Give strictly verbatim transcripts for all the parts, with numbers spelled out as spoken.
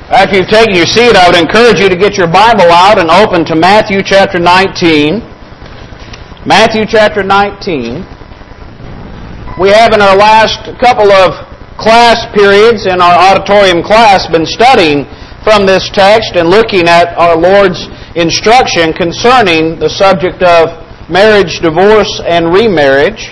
After you've taken your seat, I would encourage you to get your Bible out and open to Matthew chapter nineteen. Matthew chapter nineteen. We have in our last couple of class periods in our auditorium class been studying from this text and looking at our Lord's instruction concerning the subject of marriage, divorce, and remarriage.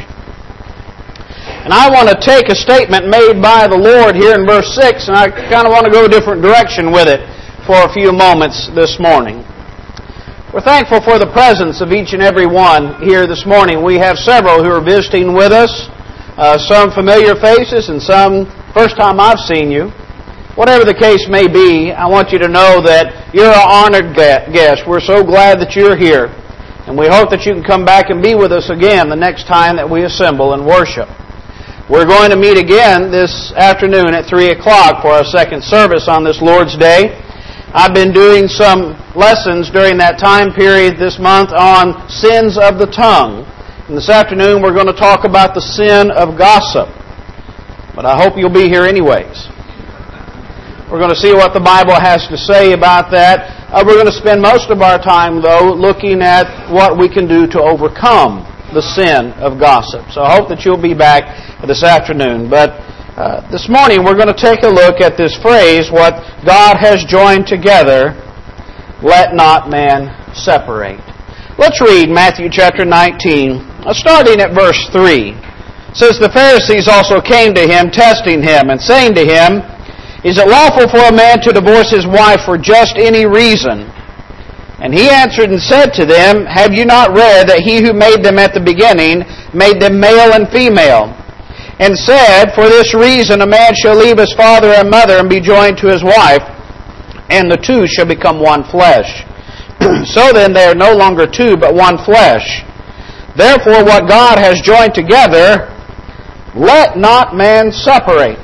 And I want to take a statement made by the Lord here in verse six, and I kind of want to go a different direction with it for a few moments this morning. We're thankful for the presence of each and every one here this morning. We have several who are visiting with us, uh, some familiar faces and some first time I've seen you. Whatever the case may be, I want you to know that you're an honored guest. We're so glad that you're here, and we hope that you can come back and be with us again the next time that we assemble and worship. We're going to meet again this afternoon at three o'clock for our second service on this Lord's Day. I've been doing some lessons during that time period this month on sins of the tongue. And this afternoon we're going to talk about the sin of gossip. But I hope you'll be here anyways. We're going to see what the Bible has to say about that. Uh, we're going to spend most of our time, though, looking at what we can do to overcome the sin of gossip. So I hope that you'll be back this afternoon. But uh, this morning we're going to take a look at this phrase, what God has joined together, let not man separate. Let's read Matthew chapter nineteen, starting at verse three. It says, "The Pharisees also came to him, testing him, and saying to him, Is it lawful for a man to divorce his wife for just any reason? And he answered and said to them, Have you not read that he who made them at the beginning made them male and female? And said, For this reason a man shall leave his father and mother and be joined to his wife, and the two shall become one flesh. So then they are no longer two, but one flesh. Therefore what God has joined together, let not man separate."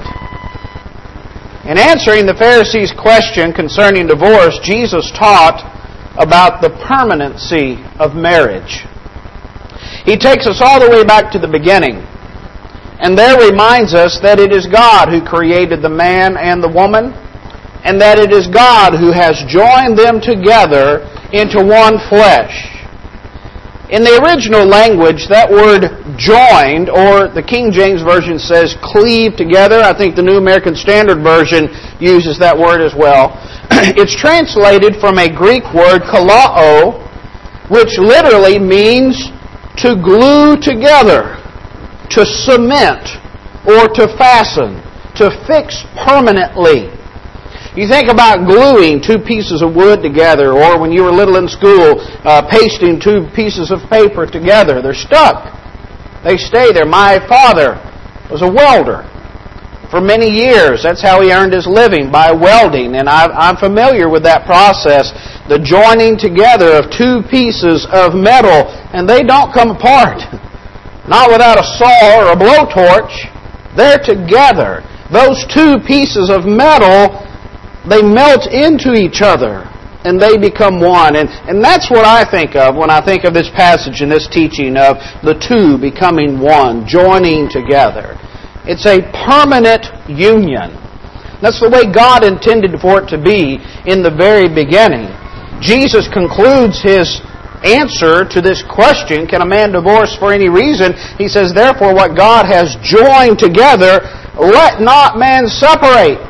In answering the Pharisees' question concerning divorce, Jesus taught about the permanency of marriage. He takes us all the way back to the beginning, and there reminds us that it is God who created the man and the woman, and that it is God who has joined them together into one flesh. In the original language, that word joined, or the King James Version says cleave together. I think the New American Standard Version uses that word as well. It's translated from a Greek word, kalao, which literally means to glue together, to cement, or to fasten, to fix permanently. You think about gluing two pieces of wood together, or when you were little in school, uh, pasting two pieces of paper together. They're stuck. They stay there. My father was a welder for many years. That's how he earned his living, by welding. And I, I'm familiar with that process, the joining together of two pieces of metal, and they don't come apart. Not without a saw or a blowtorch. They're together. Those two pieces of metal, they melt into each other, and they become one. And, and that's what I think of when I think of this passage and this teaching of the two becoming one, joining together. It's a permanent union. That's the way God intended for it to be in the very beginning. Jesus concludes His answer to this question, can a man divorce for any reason? He says, Therefore what God has joined together, let not man separate.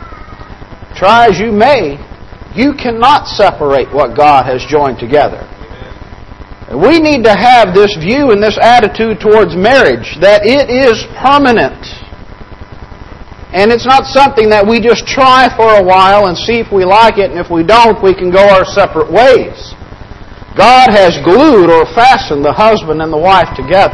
Try as you may, you cannot separate what God has joined together. We need to have this view and this attitude towards marriage, that it is permanent. And it's not something that we just try for a while and see if we like it, and if we don't, we can go our separate ways. God has glued or fastened the husband and the wife together.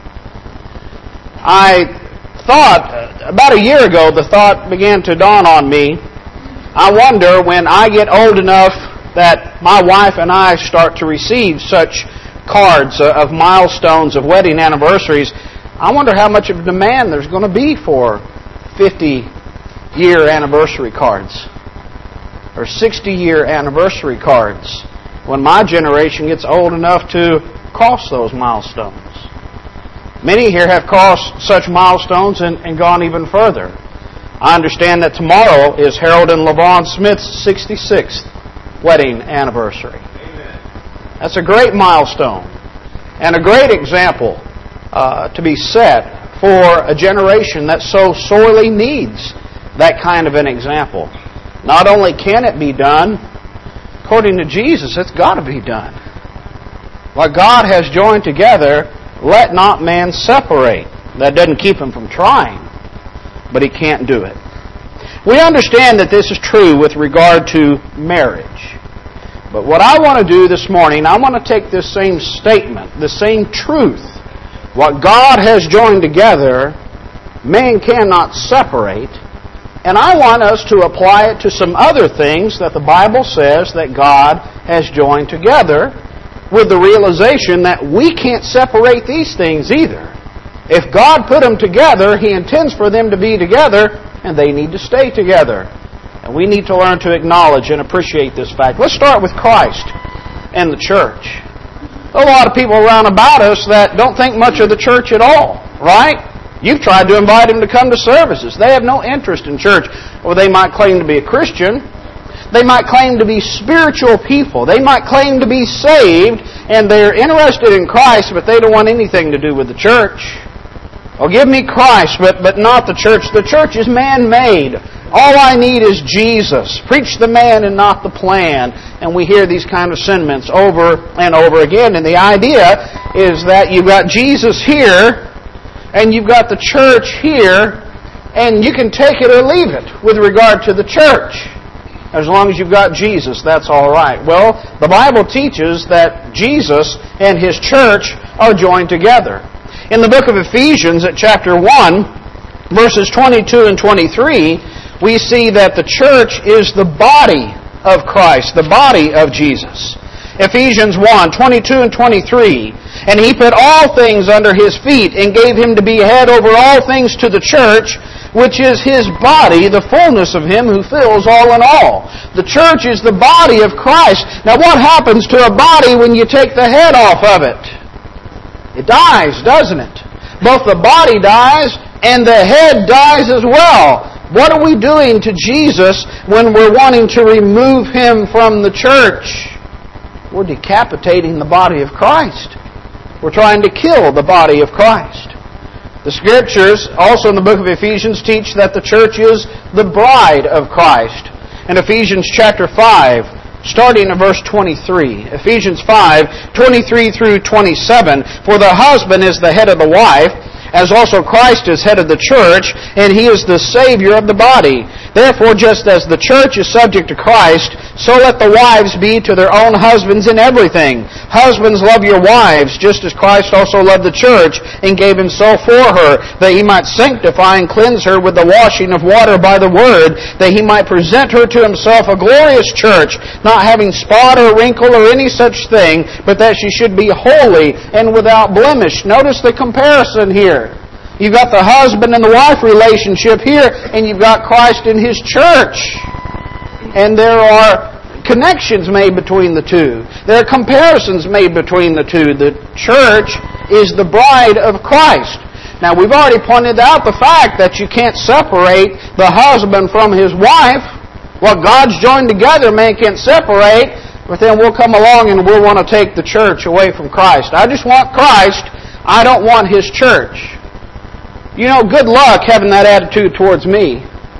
I thought, about a year ago, the thought began to dawn on me, I wonder when I get old enough that my wife and I start to receive such cards of milestones, of wedding anniversaries, I wonder how much of a demand there's going to be for fifty-year anniversary cards or sixty-year anniversary cards when my generation gets old enough to cross those milestones. Many here have crossed such milestones and, and gone even further. I understand that tomorrow is Harold and LaVon Smith's sixty-sixth wedding anniversary. Amen. That's a great milestone and a great example uh, to be set for a generation that so sorely needs that kind of an example. Not only can it be done, according to Jesus, it's got to be done. What God has joined together, let not man separate. That doesn't keep him from trying, but he can't do it. We understand that this is true with regard to marriage. But what I want to do this morning, I want to take this same statement, the same truth, what God has joined together, man cannot separate, and I want us to apply it to some other things that the Bible says that God has joined together, with the realization that we can't separate these things either. If God put them together, He intends for them to be together, and they need to stay together. And we need to learn to acknowledge and appreciate this fact. Let's start with Christ and the church. There are a lot of people around about us that don't think much of the church at all, right? You've tried to invite them to come to services. They have no interest in church. Or they might claim to be a Christian. They might claim to be spiritual people. They might claim to be saved, and they're interested in Christ, but they don't want anything to do with the church. Oh, give me Christ, but, but not the church. The church is man-made. All I need is Jesus. Preach the man and not the plan. And we hear these kind of sentiments over and over again. And the idea is that you've got Jesus here, and you've got the church here, and you can take it or leave it with regard to the church. As long as you've got Jesus, that's all right. Well, the Bible teaches that Jesus and His church are joined together. In the book of Ephesians at chapter one, verses twenty-two and twenty-three, we see that the church is the body of Christ, the body of Jesus. Ephesians one, twenty-two and twenty-three, and He put all things under His feet and gave Him to be head over all things to the church, which is His body, the fullness of Him who fills all in all. The church is the body of Christ. Now what happens to a body when you take the head off of it? It dies, doesn't it? Both the body dies and the head dies as well. What are we doing to Jesus when we're wanting to remove Him from the church? We're decapitating the body of Christ. We're trying to kill the body of Christ. The Scriptures, also in the book of Ephesians, teach that the church is the bride of Christ. In Ephesians chapter five, starting in verse twenty-three. Ephesians five, twenty-three through twenty-seven. For the husband is the head of the wife, as also Christ is head of the church, and He is the Savior of the body. Therefore, just as the church is subject to Christ, so let the wives be to their own husbands in everything. Husbands, love your wives, just as Christ also loved the church, and gave Himself for her, that He might sanctify and cleanse her with the washing of water by the word, that He might present her to Himself a glorious church, not having spot or wrinkle or any such thing, but that she should be holy and without blemish. Notice the comparison here. You've got the husband and the wife relationship here, and you've got Christ and His church. And there are connections made between the two. There are comparisons made between the two. The church is the bride of Christ. Now, we've already pointed out the fact that you can't separate the husband from his wife. What God's joined together, man can't separate. But then we'll come along and we'll want to take the church away from Christ. I just want Christ. I don't want His church. You know, good luck having that attitude towards me.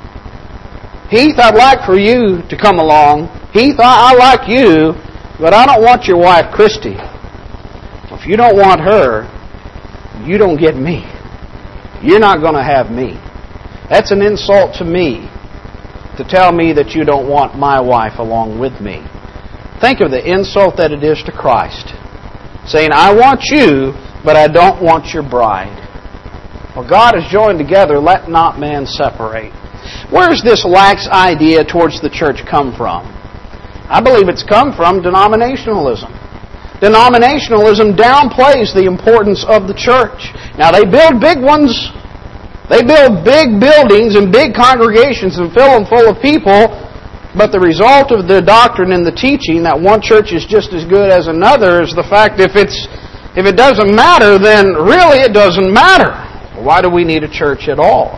Heath, I'd like for you to come along. Heath, I, I like you, but I don't want your wife, Christy. If you don't want her, you don't get me. You're not going to have me. That's an insult to me to tell me that you don't want my wife along with me. Think of the insult that it is to Christ, saying, I want you, but I don't want your bride. Well, God is joined together, let not man separate. Where does this lax idea towards the church come from? I believe it's come from denominationalism. Denominationalism downplays the importance of the church. Now, they build big ones. They build big buildings and big congregations and fill them full of people, but the result of the doctrine and the teaching that one church is just as good as another is the fact if it's if it doesn't matter, then really it doesn't matter. Why do we need a church at all?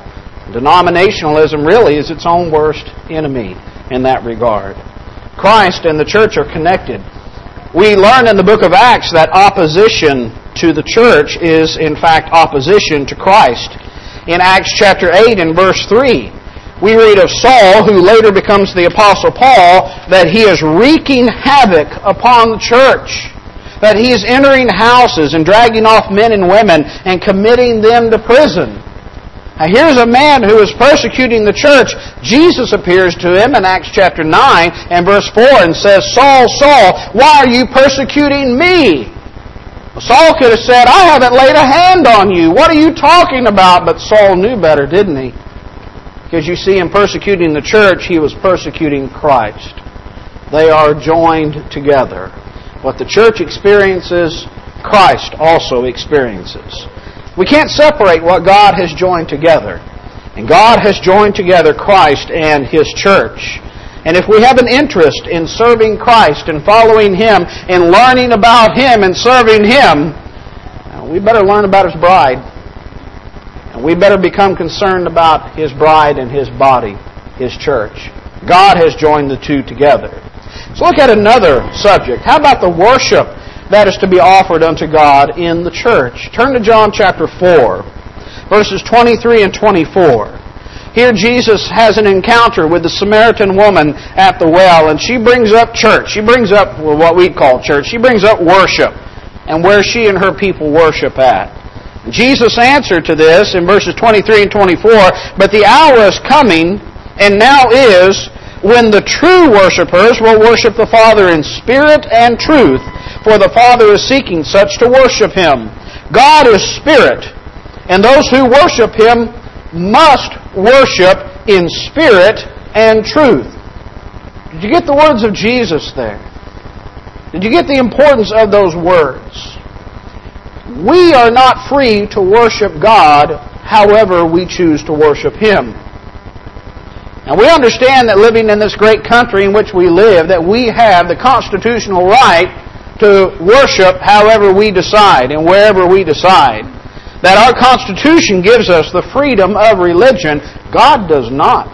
Denominationalism really is its own worst enemy in that regard. Christ and the church are connected. We learn in the book of Acts that opposition to the church is, in fact, opposition to Christ. In Acts chapter eight and verse three, we read of Saul, who later becomes the Apostle Paul, that he is wreaking havoc upon the church, that he is entering houses and dragging off men and women and committing them to prison. Now here's a man who is persecuting the church. Jesus appears to him in Acts chapter nine and verse four and says, Saul, Saul, why are you persecuting me? Well, Saul could have said, I haven't laid a hand on you. What are you talking about? But Saul knew better, didn't he? Because you see, in persecuting the church, he was persecuting Christ. They are joined together. What the church experiences, Christ also experiences. We can't separate what God has joined together. And God has joined together Christ and His church. And if we have an interest in serving Christ and following Him and learning about Him and serving Him, we better learn about His bride. And we better become concerned about His bride and His body, His church. God has joined the two together. Let's look at another subject. How about the worship that is to be offered unto God in the church? Turn to John chapter four, verses twenty-three and twenty-four. Here Jesus has an encounter with the Samaritan woman at the well, and she brings up church. She brings up well, what we call church. She brings up worship and where she and her people worship at. Jesus answered to this in verses twenty-three and twenty-four, but the hour is coming, and now is, when the true worshipers will worship the Father in spirit and truth, for the Father is seeking such to worship Him. God is spirit, and those who worship Him must worship in spirit and truth. Did you get the words of Jesus there? Did you get the importance of those words? We are not free to worship God however we choose to worship Him. Now we understand that living in this great country in which we live, that we have the constitutional right to worship however we decide and wherever we decide. That our Constitution gives us the freedom of religion. God does not.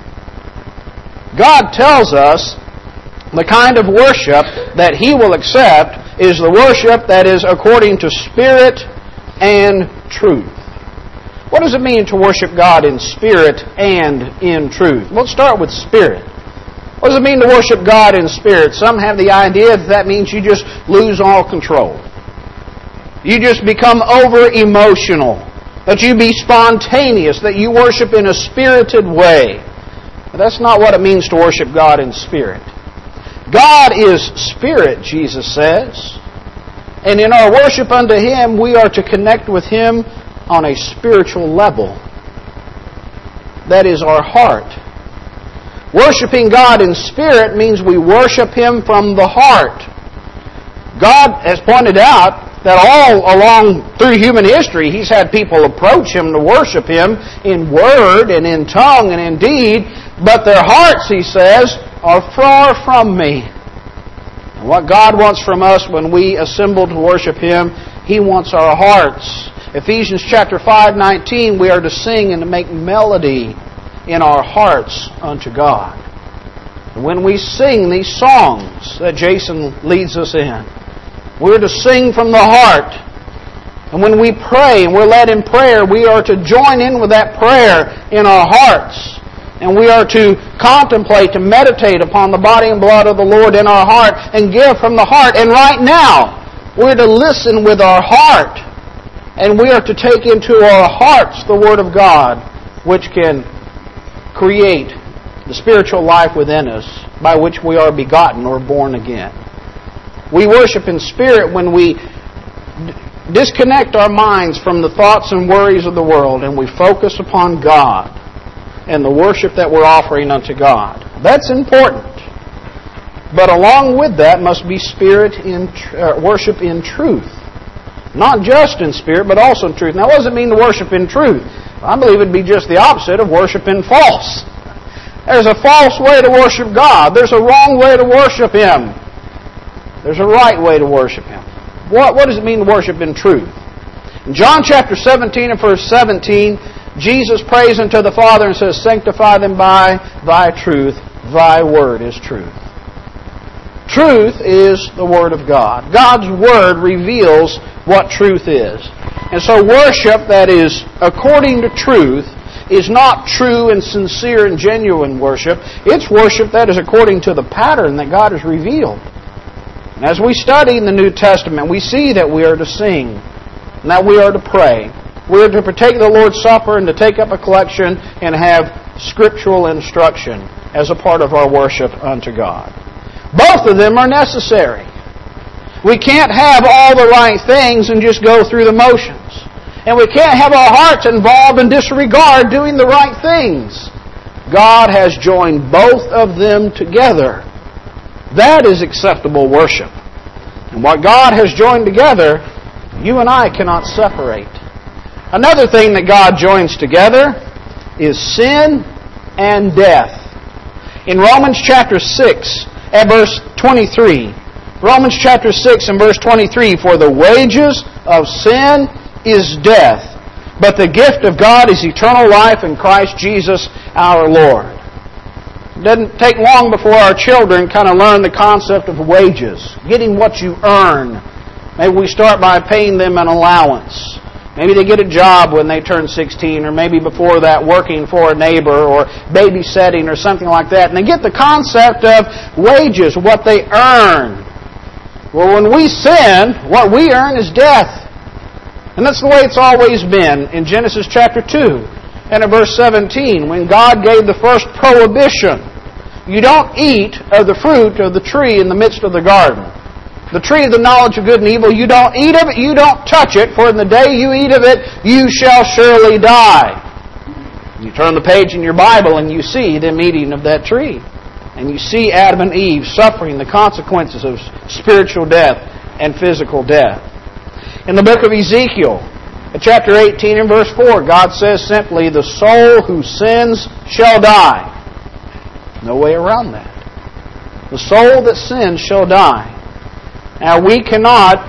God tells us the kind of worship that He will accept is the worship that is according to spirit and truth. What does it mean to worship God in spirit and in truth? Let's start with spirit. What does it mean to worship God in spirit? Some have the idea that that means you just lose all control. You just become over-emotional. That you be spontaneous. That you worship in a spirited way. But that's not what it means to worship God in spirit. God is spirit, Jesus says. And in our worship unto Him, we are to connect with Him on a spiritual level. That is our heart. Worshipping God in spirit means we worship Him from the heart. God has pointed out that all along through human history, He's had people approach Him to worship Him in word and in tongue and in deed, but their hearts, He says, are far from me. And what God wants from us when we assemble to worship Him, He wants our hearts. Ephesians chapter five nineteen, we are to sing and to make melody in our hearts unto God. And when we sing these songs that Jason leads us in, we're to sing from the heart. And when we pray and we're led in prayer, we are to join in with that prayer in our hearts. And we are to contemplate, to meditate upon the body and blood of the Lord in our heart and give from the heart. And right now, we're to listen with our heart. And we are to take into our hearts the Word of God, which can create the spiritual life within us by which we are begotten or born again. We worship in spirit when we disconnect our minds from the thoughts and worries of the world and we focus upon God and the worship that we're offering unto God. That's important. But along with that must be spirit in uh, worship in truth. Not just in spirit, but also in truth. Now, what does it mean to worship in truth? I believe it would be just the opposite of worship in false. There's a false way to worship God. There's a wrong way to worship Him. There's a right way to worship Him. What, what does it mean to worship in truth? In John chapter seventeen and verse seventeen, Jesus prays unto the Father and says, sanctify them by Thy truth. Thy word is truth. Truth is the Word of God. God's Word reveals what truth is. And so worship that is according to truth is not true and sincere and genuine worship. It's worship that is according to the pattern that God has revealed. And as we study in the New Testament, we see that we are to sing and that we are to pray. We are to partake of the Lord's Supper and to take up a collection and have scriptural instruction as a part of our worship unto God. Both of them are necessary. We can't have all the right things and just go through the motions. And we can't have our hearts involved and disregard doing the right things. God has joined both of them together. That is acceptable worship. And what God has joined together, you and I cannot separate. Another thing that God joins together is sin and death. In Romans chapter six, at verse twenty-three, Romans chapter six and verse twenty-three, for the wages of sin is death, but the gift of God is eternal life in Christ Jesus our Lord. It doesn't take long before our children kind of learn the concept of wages, getting what you earn. Maybe we start by paying them an allowance. Maybe they get a job when they turn sixteen, or maybe before that working for a neighbor or babysitting or something like that. And they get the concept of wages, what they earn. Well, when we sin, what we earn is death. And that's the way it's always been in Genesis chapter two and in verse seventeen, when God gave the first prohibition. You don't eat of the fruit of the tree in the midst of the garden. The tree of the knowledge of good and evil, you don't eat of it, you don't touch it, for in the day you eat of it, you shall surely die. You turn the page in your Bible and you see them eating of that tree. And you see Adam and Eve suffering the consequences of spiritual death and physical death. In the book of Ezekiel, in chapter eighteen and verse four, God says simply, the soul who sins shall die. No way around that. The soul that sins shall die. Now, we cannot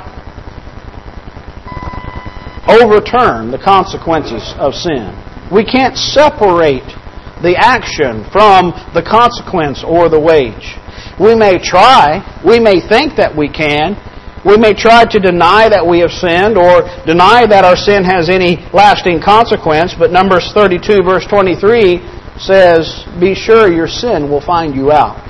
overturn the consequences of sin. We can't separate the action from the consequence or the wage. We may try. We may think that we can. We may try to deny that we have sinned or deny that our sin has any lasting consequence, but Numbers thirty-two, verse twenty-three says, be sure your sin will find you out.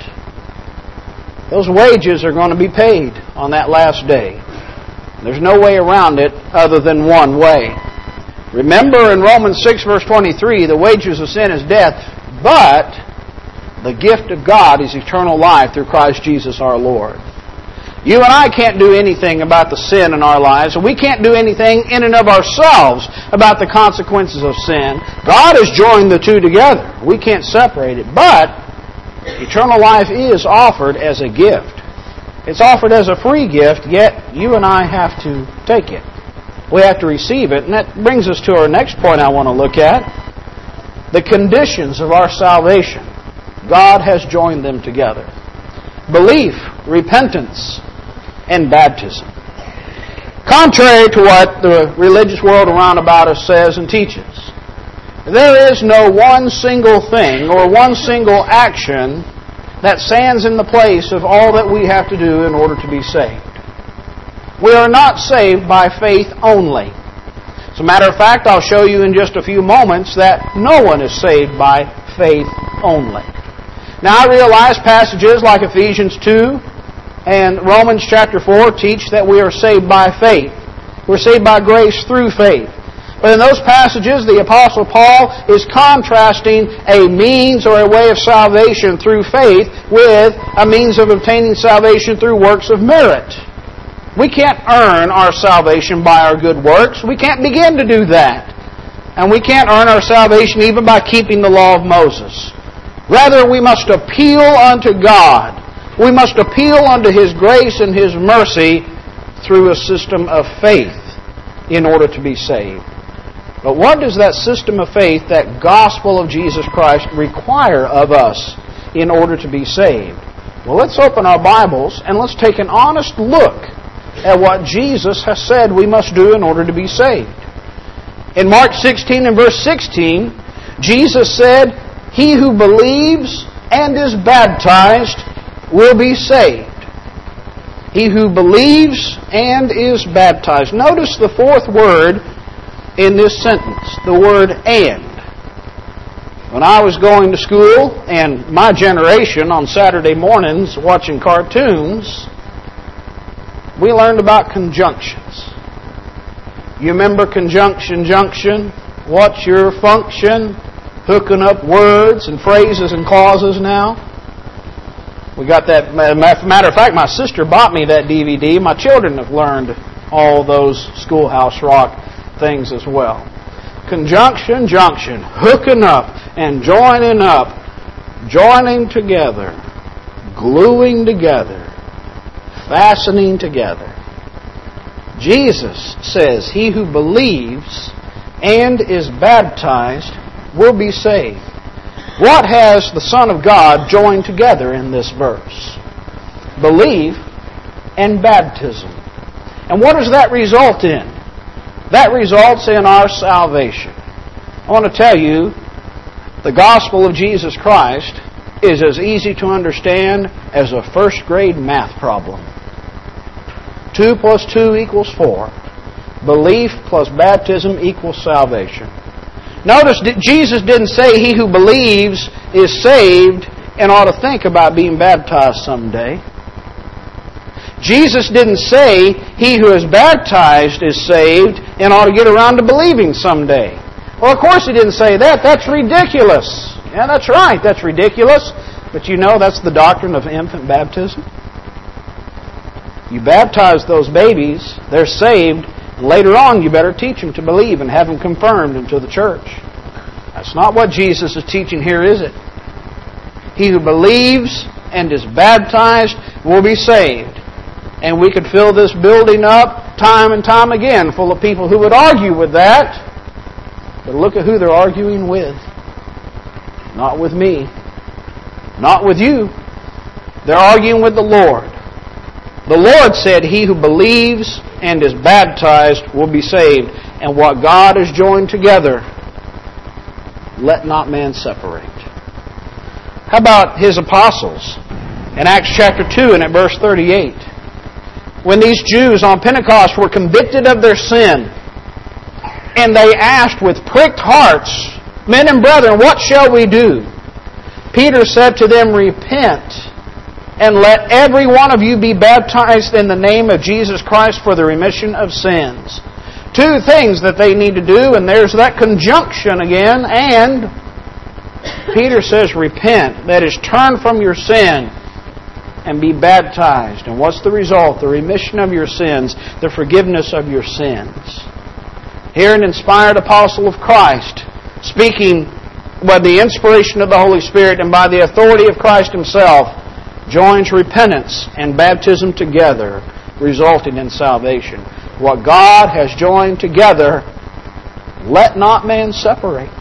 Those wages are going to be paid on that last day. There's no way around it other than one way. Remember in Romans six, verse twenty-three, the wages of sin is death, but the gift of God is eternal life through Christ Jesus our Lord. You and I can't do anything about the sin in our lives, and we can't do anything in and of ourselves about the consequences of sin. God has joined the two together. We can't separate it, but eternal life is offered as a gift. It's offered as a free gift, yet you and I have to take it. We have to receive it. And that brings us to our next point I want to look at. The conditions of our salvation. God has joined them together. Belief, repentance, and baptism. Contrary to what the religious world around about us says and teaches, there is no one single thing or one single action that stands in the place of all that we have to do in order to be saved. We are not saved by faith only. As a matter of fact, I'll show you in just a few moments that no one is saved by faith only. Now, I realize passages like Ephesians two and Romans chapter four teach that we are saved by faith. We're saved by grace through faith. But in those passages, the Apostle Paul is contrasting a means or a way of salvation through faith with a means of obtaining salvation through works of merit. We can't earn our salvation by our good works. We can't begin to do that. And we can't earn our salvation even by keeping the law of Moses. Rather, we must appeal unto God. We must appeal unto His grace and His mercy through a system of faith in order to be saved. But what does that system of faith, that gospel of Jesus Christ, require of us in order to be saved? Well, let's open our Bibles and let's take an honest look at what Jesus has said we must do in order to be saved. In Mark sixteen and verse sixteen, Jesus said, "He who believes and is baptized will be saved." He who believes and is baptized. Notice the fourth word in this sentence, the word "and." When I was going to school, and my generation on Saturday mornings watching cartoons, we learned about conjunctions. You remember conjunction, junction? What's your function? Hooking up words and phrases and clauses now. We got that. Matter of fact, my sister bought me that D V D. My children have learned all those Schoolhouse Rock things as well. Conjunction, junction, hooking up and joining up, joining together, gluing together, fastening together. Jesus says, "He who believes and is baptized will be saved." What has the Son of God joined together in this verse? Belief and baptism. And what does that result in? That results in our salvation. I want to tell you, the gospel of Jesus Christ is as easy to understand as a first grade math problem. Two plus two equals four. Belief plus baptism equals salvation. Notice that Jesus didn't say he who believes is saved and ought to think about being baptized someday. Jesus didn't say he who is baptized is saved and ought to get around to believing someday. Well, of course he didn't say that. That's ridiculous. Yeah, that's right. That's ridiculous. But you know that's the doctrine of infant baptism. You baptize those babies, they're saved. Later on, you better teach them to believe and have them confirmed into the church. That's not what Jesus is teaching here, is it? He who believes and is baptized will be saved. And we could fill this building up time and time again full of people who would argue with that. But look at who they're arguing with. Not with me. Not with you. They're arguing with the Lord. The Lord said, "He who believes and is baptized will be saved." And what God has joined together, let not man separate. How about His apostles? In Acts chapter two and at verse thirty-eight. When these Jews on Pentecost were convicted of their sin, and they asked with pricked hearts, "Men and brethren, what shall we do?" Peter said to them, "Repent, and let every one of you be baptized in the name of Jesus Christ for the remission of sins." Two things that they need to do, and there's that conjunction again. And Peter says, repent. That is, turn from your sin and be baptized. And what's the result? The remission of your sins, the forgiveness of your sins. Here an inspired apostle of Christ, speaking by the inspiration of the Holy Spirit and by the authority of Christ Himself, joins repentance and baptism together, resulting in salvation. What God has joined together, let not man separate.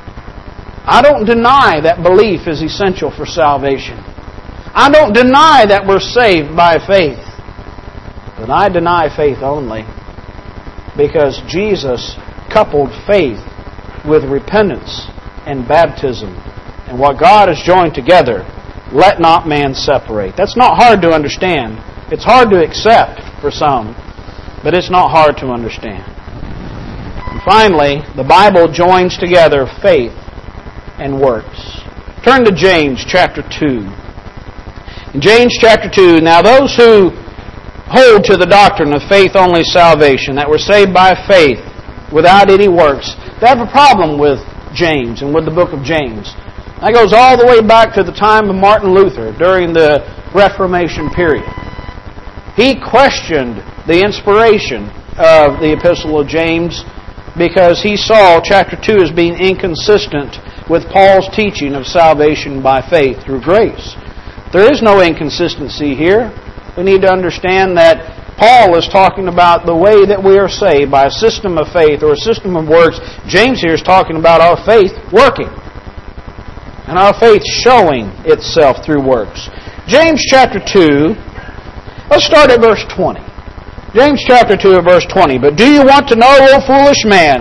I don't deny that belief is essential for salvation. I don't deny that we're saved by faith. But I deny faith only because Jesus coupled faith with repentance and baptism. And what God has joined together, let not man separate. That's not hard to understand. It's hard to accept for some, but it's not hard to understand. And finally, the Bible joins together faith and works. Turn to James chapter two. In James chapter two, now those who hold to the doctrine of faith only salvation, that we're saved by faith without any works, they have a problem with James and with the book of James. That goes all the way back to the time of Martin Luther during the Reformation period. He questioned the inspiration of the Epistle of James because he saw chapter two as being inconsistent with Paul's teaching of salvation by faith through grace. There is no inconsistency here. We need to understand that Paul is talking about the way that we are saved by a system of faith or a system of works. James here is talking about our faith working and our faith showing itself through works. James chapter two, let's start at verse twenty. James chapter two, verse twenty. But do you want to know, O foolish man,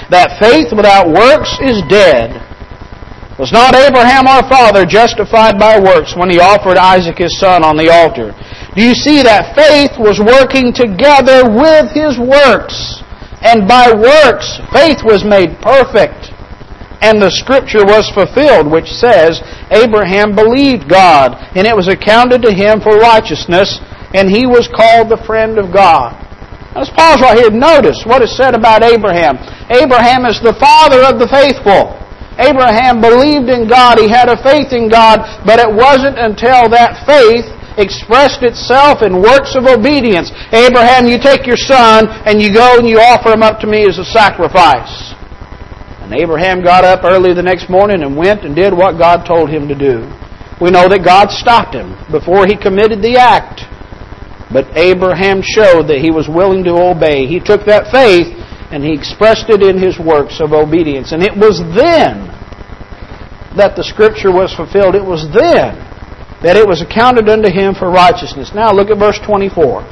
that faith without works is dead. Was not Abraham our father justified by works when he offered Isaac his son on the altar? Do you see that faith was working together with his works? And by works, faith was made perfect. And the Scripture was fulfilled, which says, Abraham believed God, and it was accounted to him for righteousness, and he was called the friend of God. Let's pause right here. Notice what is said about Abraham. Abraham is the father of the faithful. Abraham believed in God. He had a faith in God, but it wasn't until that faith expressed itself in works of obedience. Abraham, you take your son and you go and you offer him up to me as a sacrifice. And Abraham got up early the next morning and went and did what God told him to do. We know that God stopped him before he committed the act. But Abraham showed that he was willing to obey. He took that faith and he expressed it in his works of obedience. And it was then that the Scripture was fulfilled. It was then that it was accounted unto him for righteousness. Now look at verse twenty-four.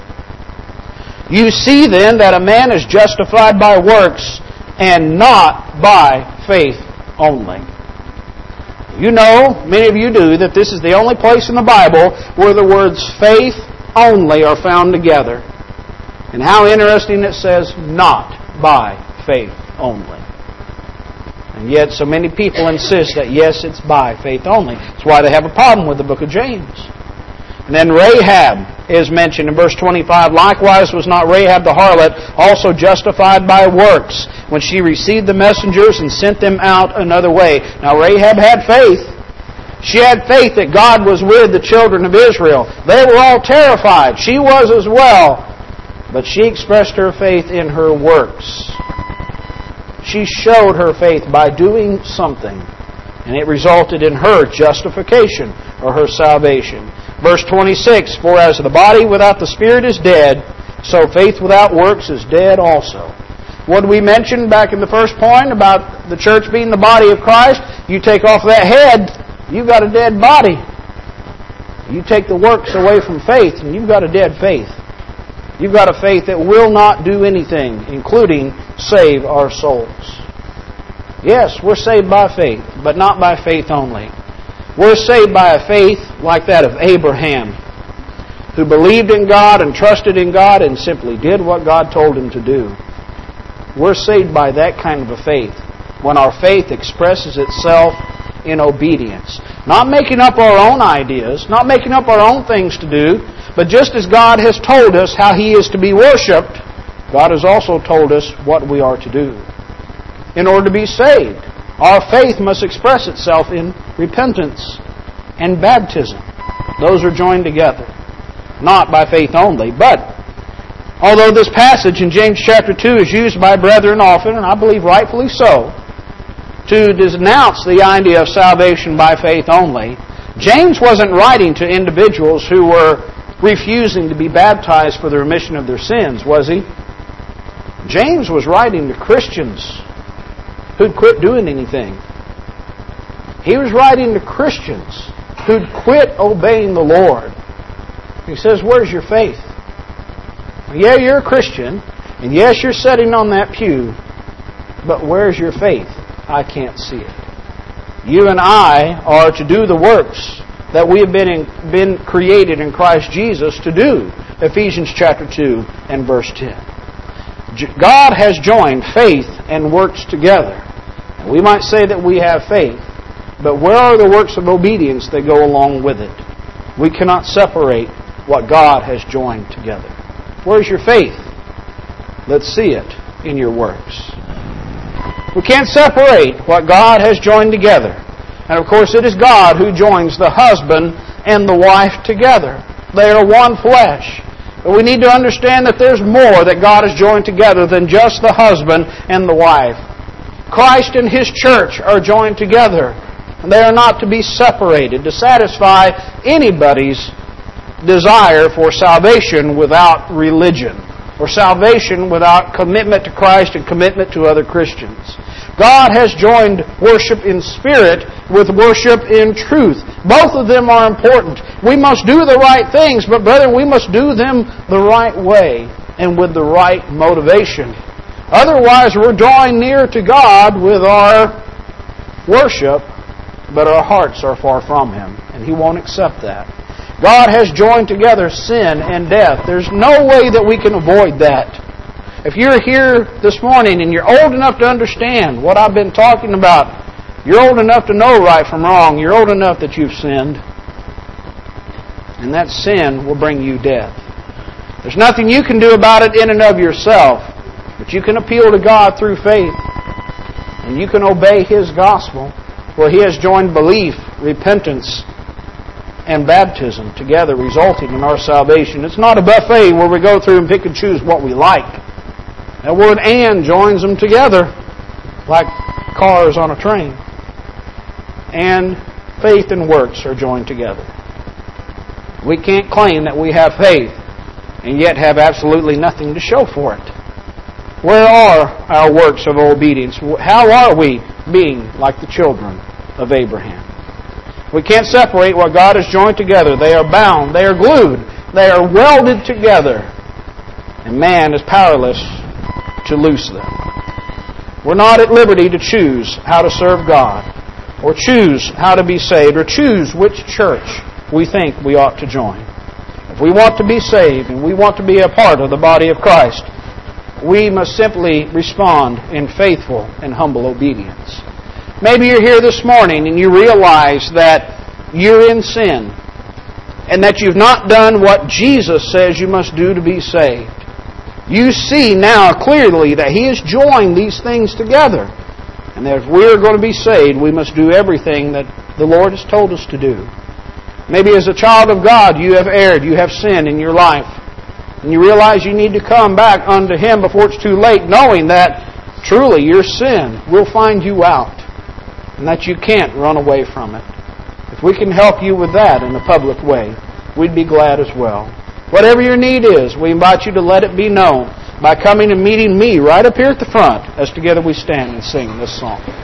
You see then that a man is justified by works and not by faith only. You know, many of you do, that this is the only place in the Bible where the words faith only are found together. And how interesting it says, not by faith only. And yet so many people insist that yes, it's by faith only. That's why they have a problem with the book of James. And then Rahab is mentioned in verse twenty-five. Likewise was not Rahab the harlot also justified by works when she received the messengers and sent them out another way. Now Rahab had faith. She had faith that God was with the children of Israel. They were all terrified. She was as well. But she expressed her faith in her works. She showed her faith by doing something. And it resulted in her justification or her salvation. Verse twenty-six, for as the body without the spirit is dead, so faith without works is dead also. What did we mention back in the first point about the church being the body of Christ? You take off that head, you've got a dead body. You take the works away from faith, and you've got a dead faith. You've got a faith that will not do anything, including save our souls. Yes, we're saved by faith, but not by faith only. We're saved by a faith like that of Abraham, who believed in God and trusted in God and simply did what God told him to do. We're saved by that kind of a faith, when our faith expresses itself in obedience. Not making up our own ideas, not making up our own things to do, but just as God has told us how He is to be worshipped, God has also told us what we are to do. In order to be saved, our faith must express itself in repentance and baptism. Those are joined together. Not by faith only, but although this passage in James chapter two is used by brethren often, and I believe rightfully so, to denounce the idea of salvation by faith only, James wasn't writing to individuals who were refusing to be baptized for the remission of their sins, was he? James was writing to Christians who'd quit doing anything. He was writing to Christians who'd quit obeying the Lord. He says, where's your faith? Yeah, you're a Christian, and yes, you're sitting on that pew, but where's your faith? I can't see it. You and I are to do the works that we have been in, been created in Christ Jesus to do. Ephesians chapter two and verse ten. God has joined faith and works together. And we might say that we have faith, but where are the works of obedience that go along with it? We cannot separate what God has joined together. Where's your faith? Let's see it in your works. We can't separate what God has joined together. And of course it is God who joins the husband and the wife together. They are one flesh. But we need to understand that there's more that God has joined together than just the husband and the wife. Christ and His church are joined together. And they are not to be separated to satisfy anybody's desire for salvation without religion, or salvation without commitment to Christ and commitment to other Christians. God has joined worship in spirit with worship in truth. Both of them are important. We must do the right things, but brethren, we must do them the right way and with the right motivation. Otherwise, we're drawing near to God with our worship, but our hearts are far from Him, and He won't accept that. God has joined together sin and death. There's no way that we can avoid that. If you're here this morning and you're old enough to understand what I've been talking about, you're old enough to know right from wrong, you're old enough that you've sinned, and that sin will bring you death. There's nothing you can do about it in and of yourself, but you can appeal to God through faith, and you can obey His gospel, where He has joined belief, repentance, and baptism together, resulting in our salvation. It's not a buffet where we go through and pick and choose what we like. That word "and" joins them together like cars on a train. And faith and works are joined together. We can't claim that we have faith and yet have absolutely nothing to show for it. Where are our works of obedience? How are we being like the children of Abraham? We can't separate what God has joined together. They are bound. They are glued. They are welded together. And man is powerless to loose them. We're not at liberty to choose how to serve God, or choose how to be saved, or choose which church we think we ought to join. If we want to be saved and we want to be a part of the body of Christ, we must simply respond in faithful and humble obedience. Maybe you're here this morning and you realize that you're in sin and that you've not done what Jesus says you must do to be saved. You see now clearly that He has joined these things together, and that if we're going to be saved, we must do everything that the Lord has told us to do. Maybe as a child of God, you have erred, you have sinned in your life, and you realize you need to come back unto Him before it's too late, knowing that truly your sin will find you out, and that you can't run away from it. If we can help you with that in a public way, we'd be glad as well. Whatever your need is, we invite you to let it be known by coming and meeting me right up here at the front as together we stand and sing this song.